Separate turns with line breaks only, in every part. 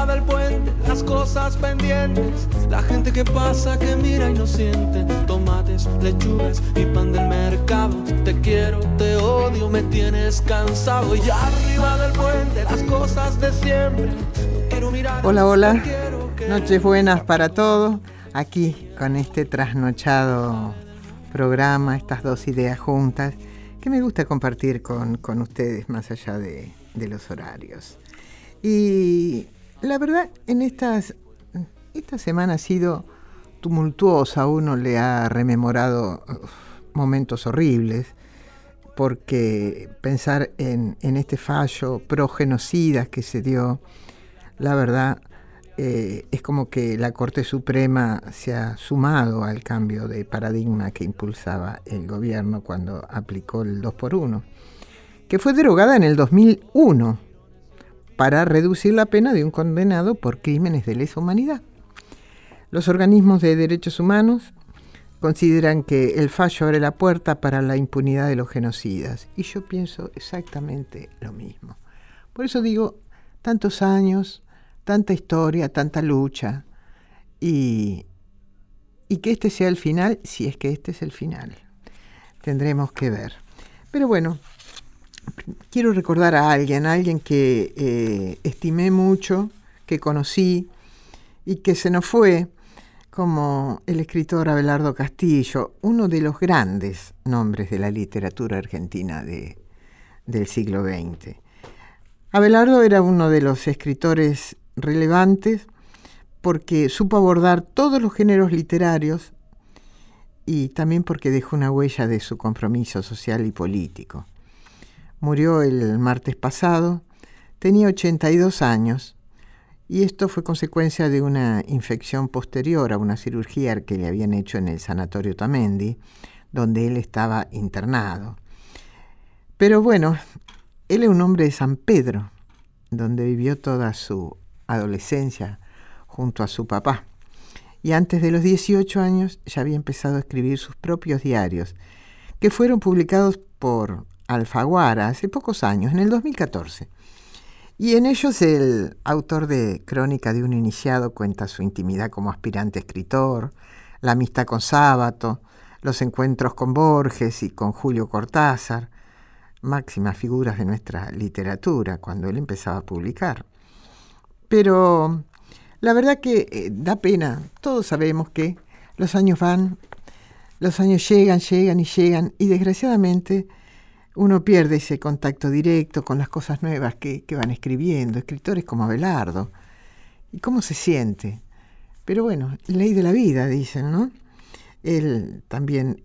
del puente, las cosas pendientes, la gente que pasa, que mira y no siente, tomates, lechugas y pan del mercado. Te quiero, te odio, me tienes cansado. Y arriba del puente, las cosas de siempre. No quiero mirar.
Hola, hola. Noches buenas para todos. Aquí con este trasnochado programa, estas dos ideas juntas, que me gusta compartir con ustedes más allá de los horarios. Y la verdad, esta semana ha sido tumultuosa. Uno le ha rememorado momentos horribles, porque pensar en este fallo pro genocidas que se dio, la verdad, es como que la Corte Suprema se ha sumado al cambio de paradigma que impulsaba el gobierno cuando aplicó el 2x1, que fue derogada en el 2001 para reducir la pena de un condenado por crímenes de lesa humanidad. Los organismos de derechos humanos consideran que el fallo abre la puerta para la impunidad de los genocidas, y yo pienso exactamente lo mismo. Por eso digo, tantos años, tanta historia, tanta lucha, y que este sea el final, si es que este es el final. Tendremos que ver. Pero bueno, quiero recordar a alguien que estimé mucho, que conocí y que se nos fue, como el escritor Abelardo Castillo, uno de los grandes nombres de la literatura argentina del siglo XX. Abelardo era uno de los escritores relevantes porque supo abordar todos los géneros literarios y también porque dejó una huella de su compromiso social y político. Murió el martes pasado, tenía 82 años, y esto fue consecuencia de una infección posterior a una cirugía que le habían hecho en el Sanatorio Tamendi, donde él estaba internado. Pero bueno, él es un hombre de San Pedro, donde vivió toda su adolescencia junto a su papá. Y antes de los 18 años ya había empezado a escribir sus propios diarios, que fueron publicados por Alfaguara hace pocos años, en el 2014. Y en ellos el autor de Crónica de un iniciado cuenta su intimidad como aspirante escritor, la amistad con Sábato, los encuentros con Borges y con Julio Cortázar, máximas figuras de nuestra literatura cuando él empezaba a publicar. Pero la verdad que da pena. Todos sabemos que los años van, los años llegan y desgraciadamente uno pierde ese contacto directo con las cosas nuevas que van escribiendo, escritores como Abelardo. ¿Y cómo se siente? Pero bueno, ley de la vida, dicen, ¿no? Él también,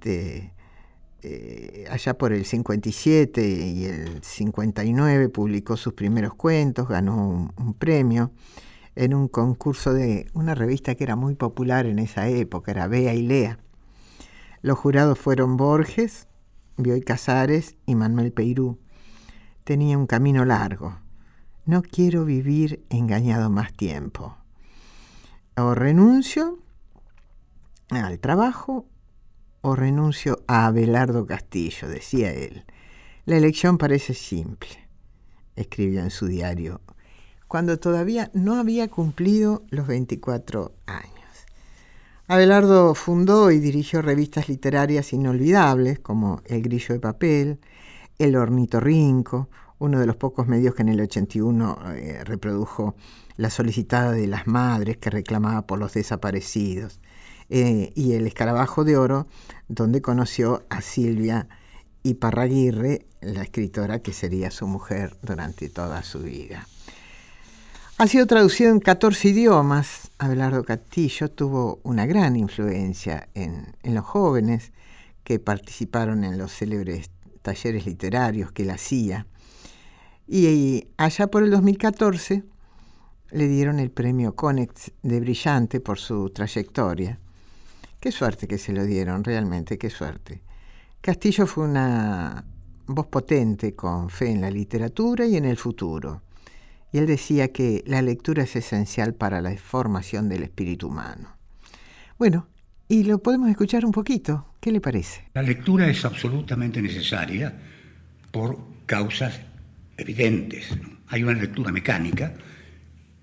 allá por el 57 y el 59, publicó sus primeros cuentos, ganó un premio en un concurso de una revista que era muy popular en esa época, era Bea y Lea. Los jurados fueron Borges, Bioy Casares y Manuel Peirú. Tenía un camino largo. No quiero vivir engañado más tiempo. O renuncio al trabajo o renuncio a Abelardo Castillo, decía él. La elección parece simple, escribió en su diario, cuando todavía no había cumplido los 24 años. Abelardo fundó y dirigió revistas literarias inolvidables como El Grillo de Papel, El Ornitorrinco, uno de los pocos medios que en el 81 reprodujo La Solicitada de las Madres, que reclamaba por los desaparecidos, y El Escarabajo de Oro, donde conoció a Silvia Iparraguirre, la escritora que sería su mujer durante toda su vida. Ha sido traducido en 14 idiomas. Abelardo Castillo tuvo una gran influencia en los jóvenes que participaron en los célebres talleres literarios que él hacía. Y allá por el 2014 le dieron el premio Konex de Brillante por su trayectoria. Qué suerte que se lo dieron, realmente, qué suerte. Castillo fue una voz potente con fe en la literatura y en el futuro. Y él decía que la lectura es esencial para la formación del espíritu humano. Bueno, y lo podemos escuchar un poquito. ¿Qué le parece?
La lectura es absolutamente necesaria por causas evidentes, ¿no? Hay una lectura mecánica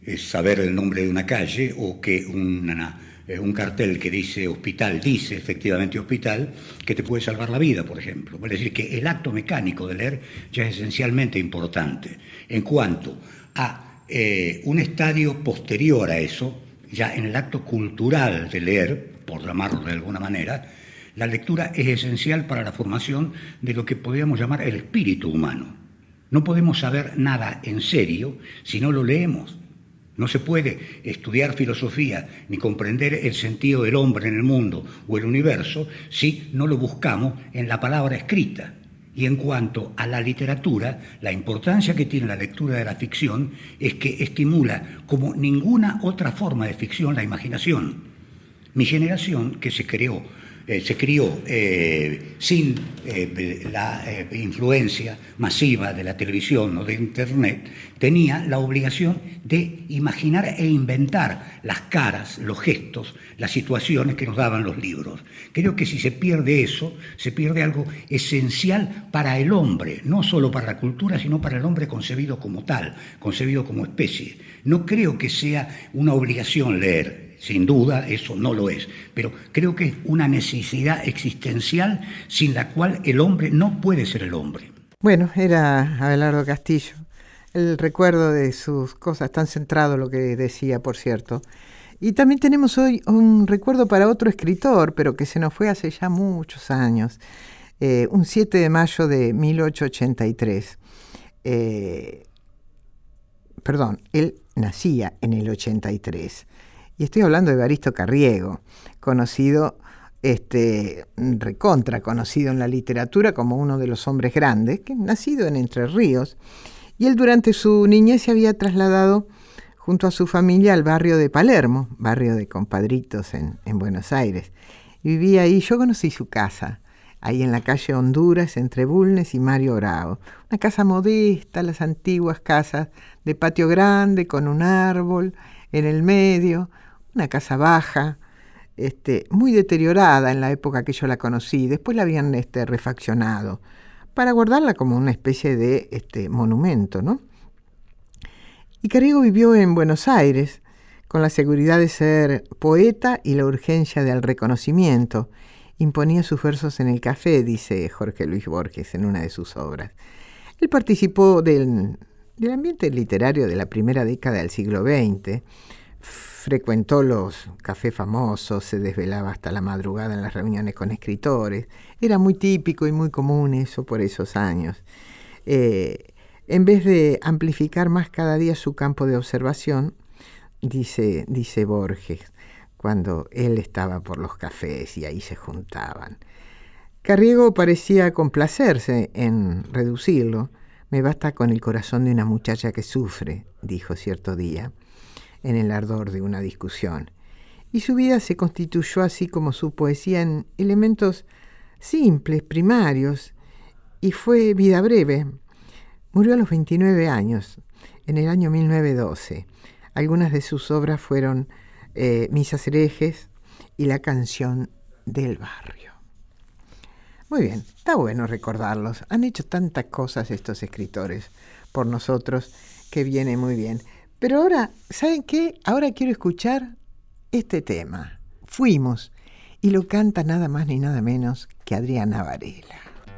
saber el nombre de una calle o que un cartel que dice hospital, dice efectivamente hospital, que te puede salvar la vida, por ejemplo. Es decir, que el acto mecánico de leer ya es esencialmente importante. En cuanto a un estadio posterior a eso, ya en el acto cultural de leer, por llamarlo de alguna manera, la lectura es esencial para la formación de lo que podríamos llamar el espíritu humano. No podemos saber nada en serio si no lo leemos. No se puede estudiar filosofía ni comprender el sentido del hombre en el mundo o el universo si no lo buscamos en la palabra escrita. Y en cuanto a la literatura, la importancia que tiene la lectura de la ficción es que estimula como ninguna otra forma de ficción la imaginación. Mi generación, que se crió sin la influencia masiva de la televisión o de Internet, tenía la obligación de imaginar e inventar las caras, los gestos, las situaciones que nos daban los libros. Creo que si se pierde eso, se pierde algo esencial para el hombre, no solo para la cultura, sino para el hombre concebido como tal, concebido como especie. No creo que sea una obligación leer. Sin duda, eso no lo es, pero creo que es una necesidad existencial sin la cual el hombre no puede ser el hombre.
Bueno, era Abelardo Castillo. El recuerdo de sus cosas, tan centrado lo que decía, por cierto. Y también tenemos hoy un recuerdo para otro escritor, pero que se nos fue hace ya muchos años, un 7 de mayo de 1883. Él nacía en el 83. Y estoy hablando de Evaristo Carriego, conocido, recontra conocido en la literatura como uno de los hombres grandes, que nacido en Entre Ríos. Y él durante su niñez se había trasladado junto a su familia al barrio de Palermo, barrio de Compadritos en Buenos Aires. Y vivía ahí, yo conocí su casa, ahí en la calle Honduras, entre Bulnes y Mario Bravo. Una casa modesta, las antiguas casas de patio grande, con un árbol en el medio, una casa baja, muy deteriorada en la época que yo la conocí. Después la habían refaccionado para guardarla como una especie de monumento, ¿no? Y Carriego vivió en Buenos Aires con la seguridad de ser poeta y la urgencia del reconocimiento. Imponía sus versos en el café, dice Jorge Luis Borges en una de sus obras. Él participó del ambiente literario de la primera década del siglo XX, frecuentó los cafés famosos, se desvelaba hasta la madrugada en las reuniones con escritores. Era muy típico y muy común eso por esos años. En vez de amplificar más cada día su campo de observación, dice Borges, cuando él estaba por los cafés y ahí se juntaban. Carriego parecía complacerse en reducirlo. Me basta con el corazón de una muchacha que sufre, dijo cierto día, en el ardor de una discusión. Y su vida se constituyó, así como su poesía, en elementos simples, primarios, y fue vida breve. Murió a los 29 años, en el año 1912. Algunas de sus obras fueron Misas herejes y La canción del barrio. Muy bien, está bueno recordarlos. Han hecho tantas cosas estos escritores por nosotros que viene muy bien. Pero ahora, ¿saben qué? Ahora quiero escuchar este tema. Fuimos. Y lo canta nada más ni nada menos que Adriana Varela.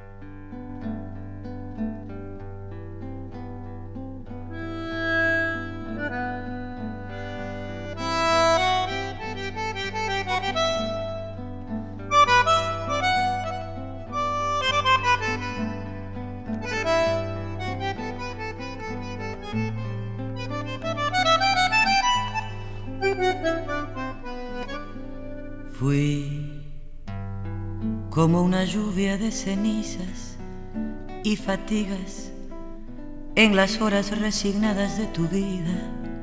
Fui como una lluvia de cenizas y fatigas en las horas resignadas de tu vida.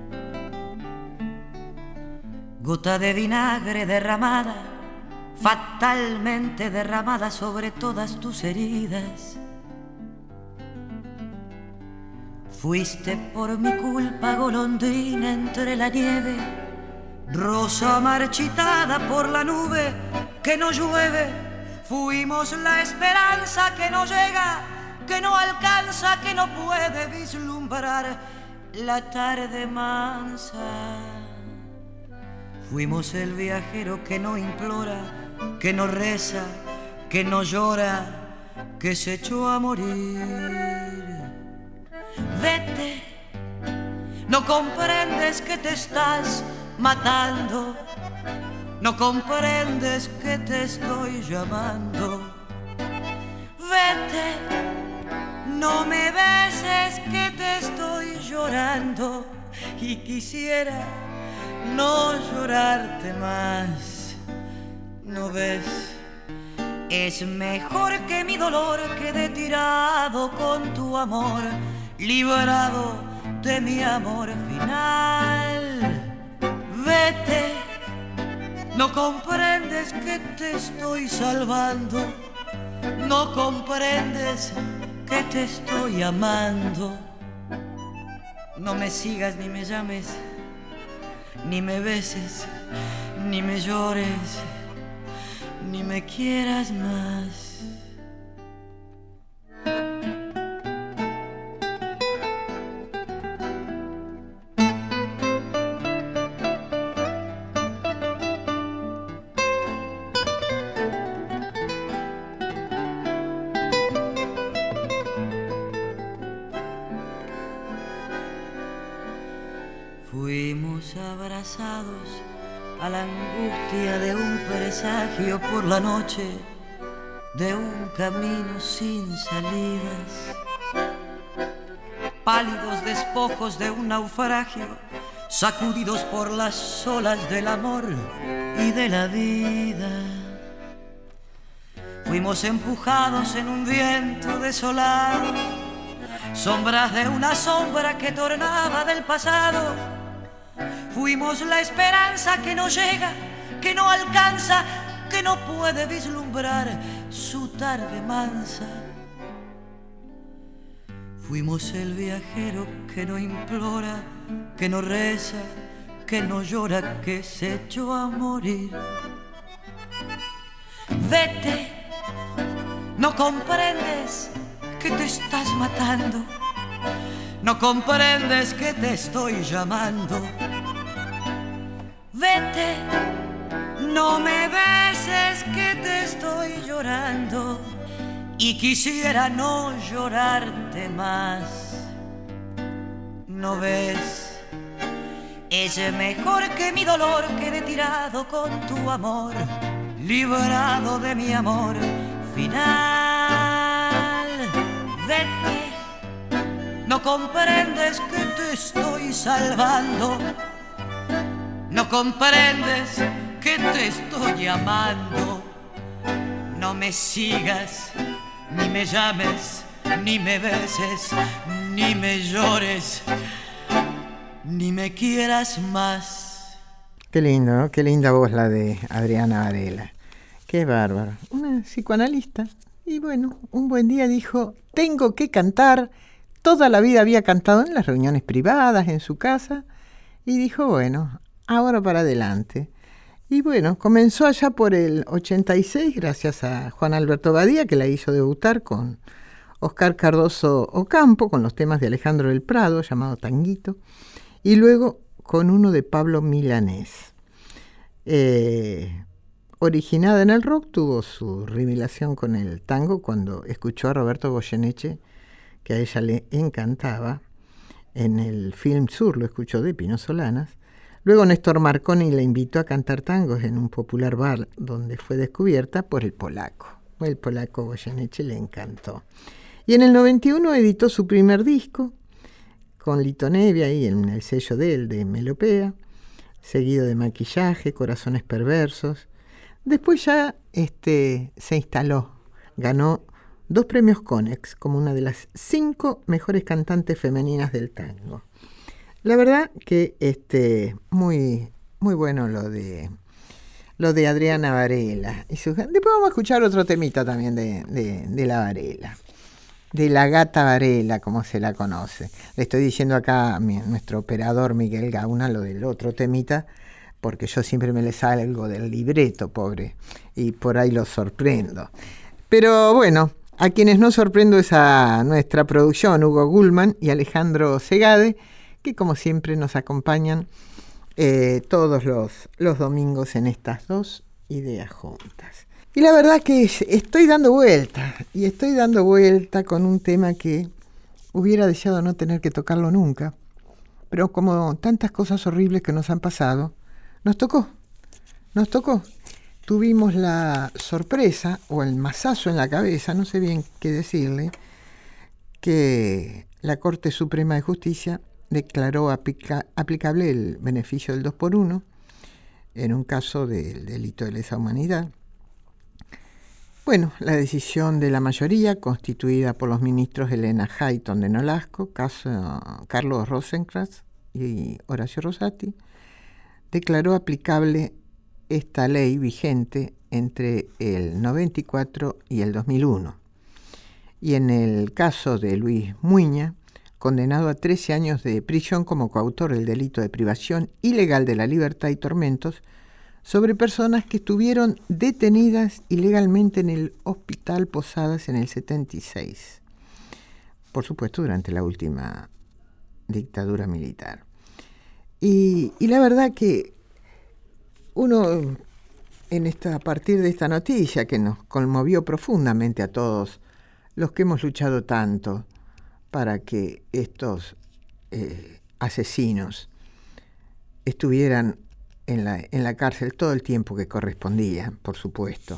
Gota de vinagre derramada, fatalmente derramada sobre todas tus heridas. Fuiste por mi culpa golondrina entre la nieve, rosa marchitada por la nube que no llueve. Fuimos la esperanza que no llega, que no alcanza, que no puede vislumbrar la tarde mansa. Fuimos el viajero que no implora, que no reza, que no llora, que se echó a morir. Vete, no comprendes que te estás matando, no comprendes que te estoy llamando. Vete, no me beses que te estoy llorando y quisiera no llorarte más. ¿No ves? Es mejor que mi dolor quede tirado con tu amor, librado de mi amor final. Vete, no comprendes que te estoy salvando, no comprendes que te estoy amando. No me sigas ni me llames, ni me beses, ni me llores, ni me quieras más. Fuimos abrazados a la angustia de un presagio por la noche, de un camino sin salidas, pálidos despojos de un naufragio, sacudidos por las olas del amor y de la vida. Fuimos empujados en un viento desolado, sombras de una sombra que tornaba del pasado. Fuimos la esperanza que no llega, que no alcanza, que no puede vislumbrar su tarde mansa. Fuimos el viajero que no implora, que no reza, que no llora, que se echó a morir. Vete, no comprendes que te estás matando, no comprendes que te estoy llamando. Vete, no me beses que te estoy llorando y quisiera no llorarte más. ¿No ves? Es mejor que mi dolor quede tirado con tu amor, librado de mi amor final. Vete, no comprendes que te estoy salvando, no comprendes que te estoy amando. No me sigas, ni me llames, ni me beses, ni me llores, ni me quieras más.
Qué lindo, ¿no? Qué linda voz la de Adriana Varela. Qué bárbaro. Una psicoanalista. Y bueno, un buen día dijo, tengo que cantar. Toda la vida había cantado en las reuniones privadas, en su casa. Y dijo, bueno, ahora para adelante. Y bueno, comenzó allá por el 86, gracias a Juan Alberto Badía, que la hizo debutar con Oscar Cardoso Ocampo, con los temas de Alejandro del Prado, llamado Tanguito, y luego con uno de Pablo Milanés. Originada en el rock, tuvo su revelación con el tango cuando escuchó a Roberto Goyeneche, que a ella le encantaba. En el Film Sur lo escuchó de Pino Solanas. Luego Néstor Marconi la invitó a cantar tangos en un popular bar donde fue descubierta por el polaco. El polaco Goyeneche le encantó. Y en el 91 editó su primer disco con Lito Nebbia ahí en el sello de él, de Melopea, seguido de Maquillaje, Corazones Perversos. Después ya se instaló, ganó 2 premios Conex como una de las 5 mejores cantantes femeninas del tango. La verdad que muy, muy bueno lo de Adriana Varela. Después vamos a escuchar otro temita también de la Varela, de la gata Varela, como se la conoce. Le estoy diciendo acá a nuestro operador Miguel Gauna lo del otro temita, porque yo siempre me le salgo del libreto, pobre, y por ahí lo sorprendo. Pero bueno, a quienes no sorprendo es a nuestra producción, Hugo Gullman y Alejandro Segade, que como siempre nos acompañan todos los domingos en estas dos ideas juntas. Y la verdad que estoy dando vuelta con un tema que hubiera deseado no tener que tocarlo nunca, pero como tantas cosas horribles que nos han pasado, nos tocó. Tuvimos la sorpresa o el mazazo en la cabeza, no sé bien qué decirle, que la Corte Suprema de Justicia declaró aplicable el beneficio del 2x1 en un caso del delito de lesa humanidad. Bueno, la decisión de la mayoría, constituida por los ministros Elena Hayton de Nolasco, Carlos Rosenkrantz y Horacio Rosati, declaró aplicable esta ley vigente entre el 94 y el 2001. Y en el caso de Luis Muiña, condenado a 13 años de prisión como coautor del delito de privación ilegal de la libertad y tormentos sobre personas que estuvieron detenidas ilegalmente en el Hospital Posadas en el 76. Por supuesto, durante la última dictadura militar. Y la verdad que uno, a partir de esta noticia que nos conmovió profundamente a todos los que hemos luchado tanto para que estos asesinos estuvieran en la cárcel todo el tiempo que correspondía, por supuesto.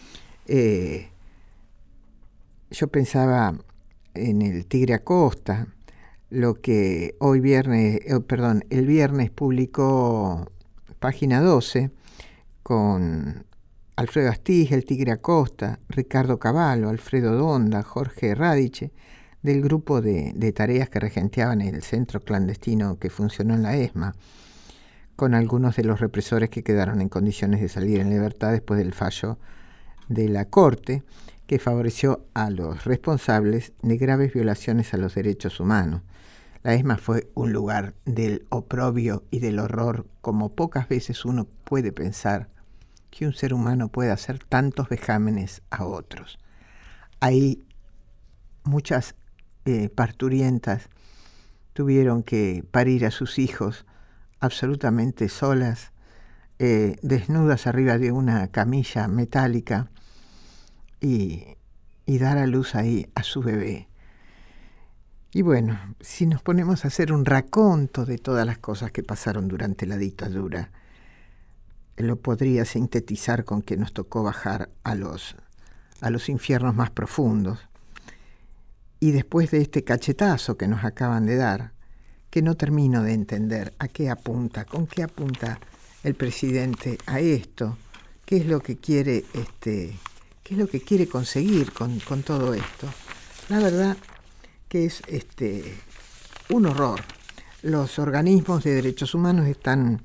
Yo pensaba en el Tigre Acosta, lo que el viernes publicó Página 12 con Alfredo Astiz, el Tigre Acosta, Ricardo Cavallo, Alfredo Donda, Jorge Radiche, del grupo de tareas que regenteaban el centro clandestino que funcionó en la ESMA, con algunos de los represores que quedaron en condiciones de salir en libertad después del fallo de la Corte, que favoreció a los responsables de graves violaciones a los derechos humanos. La ESMA fue un lugar del oprobio y del horror, como pocas veces uno puede pensar que un ser humano puede hacer tantos vejámenes a otros. Ahí muchas parturientas tuvieron que parir a sus hijos absolutamente solas, desnudas arriba de una camilla metálica y dar a luz ahí a su bebé. Y bueno, si nos ponemos a hacer un raconto de todas las cosas que pasaron durante la dictadura, lo podría sintetizar con que nos tocó bajar a los infiernos más profundos. Y después de este cachetazo que nos acaban de dar, que no termino de entender con qué apunta el presidente a esto, qué es lo que quiere conseguir con todo esto. La verdad que es un horror. Los organismos de derechos humanos están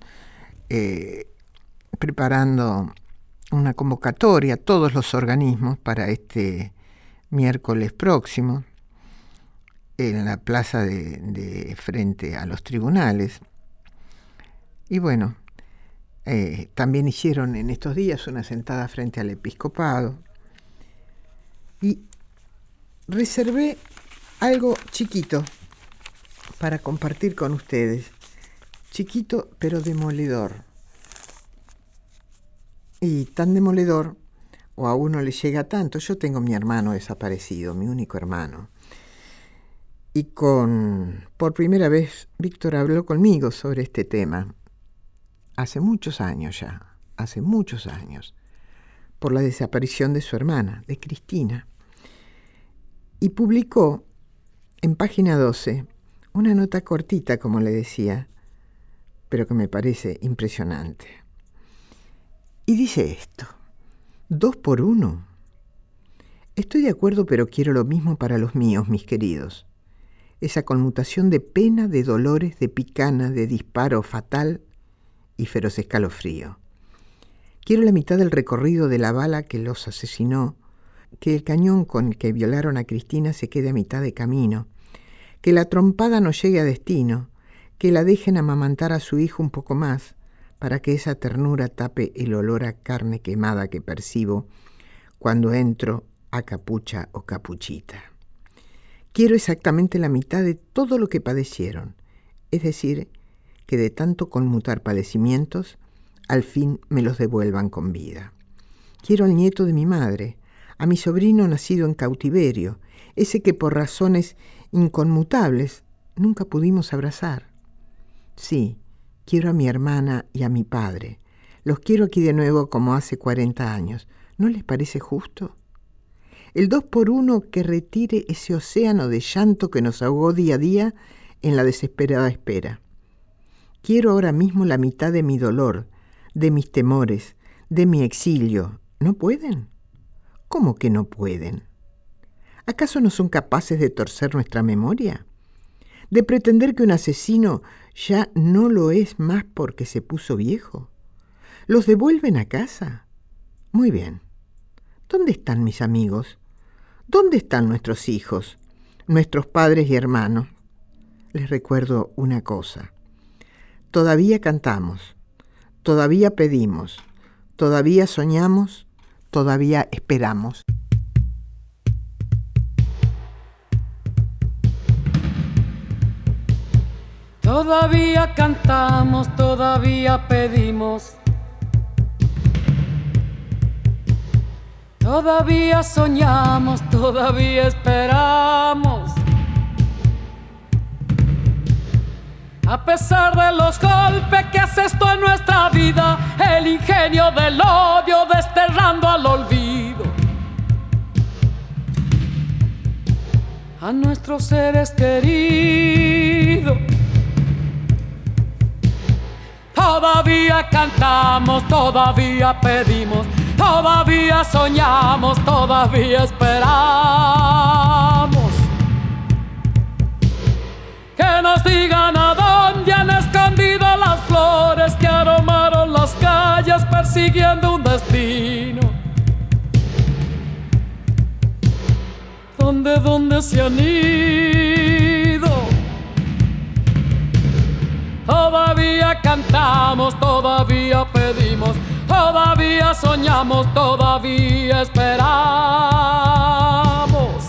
preparando una convocatoria, todos los organismos, para este miércoles próximo, en la plaza de frente a los tribunales. Y bueno, también hicieron en estos días una sentada frente al episcopado. Y reservé algo chiquito para compartir con ustedes. Chiquito pero demoledor. Y tan demoledor, o a uno le llega tanto. Yo tengo mi hermano desaparecido, mi único hermano. Y por primera vez Víctor habló conmigo sobre este tema. Hace muchos años, por la desaparición de su hermana, de Cristina. Y publicó en Página 12 una nota cortita, como le decía, pero que me parece impresionante. Y dice esto: 2x1. Estoy de acuerdo, pero quiero lo mismo para los míos, mis queridos. Esa conmutación de pena, de dolores, de picana, de disparo fatal y feroz escalofrío. Quiero la mitad del recorrido de la bala que los asesinó, que el cañón con el que violaron a Cristina se quede a mitad de camino, que la trompada no llegue a destino, que la dejen amamantar a su hijo un poco más, para que esa ternura tape el olor a carne quemada que percibo cuando entro a Capucha o Capuchita. Quiero exactamente la mitad de todo lo que padecieron, es decir, que de tanto conmutar padecimientos, al fin me los devuelvan con vida. Quiero al nieto de mi madre, a mi sobrino nacido en cautiverio, ese que por razones inconmutables nunca pudimos abrazar. Sí, quiero a mi hermana y a mi padre. Los quiero aquí de nuevo como hace 40 años. ¿No les parece justo? El 2x1 que retire ese océano de llanto que nos ahogó día a día en la desesperada espera. Quiero ahora mismo la mitad de mi dolor, de mis temores, de mi exilio. ¿No pueden? ¿Cómo que no pueden? ¿Acaso no son capaces de torcer nuestra memoria? ¿De pretender que un asesino ya no lo es más porque se puso viejo? ¿Los devuelven a casa? Muy bien. ¿Dónde están mis amigos? ¿Dónde están nuestros hijos, nuestros padres y hermanos? Les recuerdo una cosa. Todavía cantamos, todavía pedimos, todavía soñamos, todavía esperamos.
Todavía cantamos, todavía pedimos, todavía soñamos, todavía esperamos. A pesar de los golpes que asestó en nuestra vida, el ingenio del odio desterrando al olvido a nuestros seres queridos. Todavía cantamos, todavía pedimos, todavía soñamos, todavía esperamos. Que nos digan a dónde han escondido las flores que aromaron las calles persiguiendo un destino. ¿Dónde se han ido? Todavía cantamos, todavía pedimos, todavía soñamos, todavía esperamos.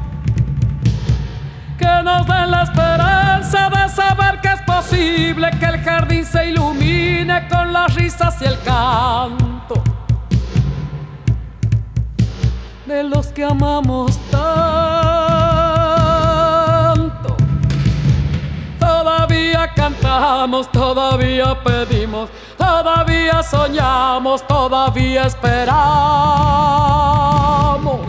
Que nos den la esperanza de saber que es posible que el jardín se ilumine con las risas y el canto de los que amamos tanto. Todavía cantamos, todavía pedimos, todavía soñamos, todavía esperamos.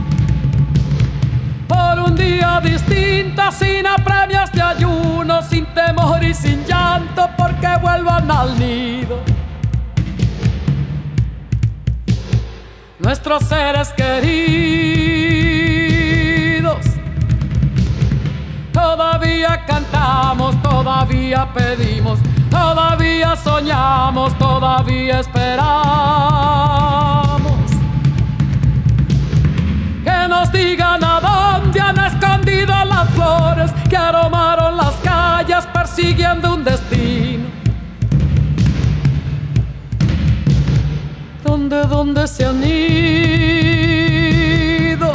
Por un día distinto, sin apremios de ayuno, sin temor y sin llanto, porque vuelvan al nido nuestros seres queridos. Todavía cantamos, todavía pedimos, todavía soñamos, todavía esperamos. Que nos digan a dónde han escondido las flores que aromaron las calles persiguiendo un destino. ¿Dónde se han ido?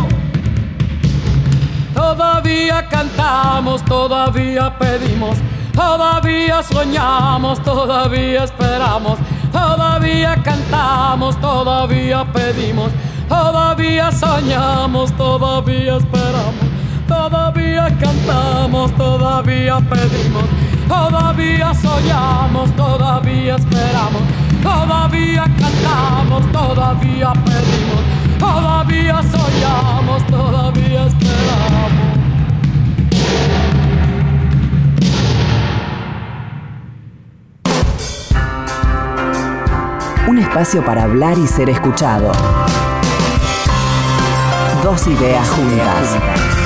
Todavía cantamos, todavía pedimos, todavía soñamos, todavía esperamos. Todavía cantamos, todavía pedimos, todavía soñamos, todavía esperamos. Todavía cantamos, todavía pedimos, todavía soñamos, todavía esperamos. Todavía cantamos, todavía pedimos, todavía soñamos, todavía esperamos.
Un espacio para hablar y ser escuchado. Dos ideas juntas.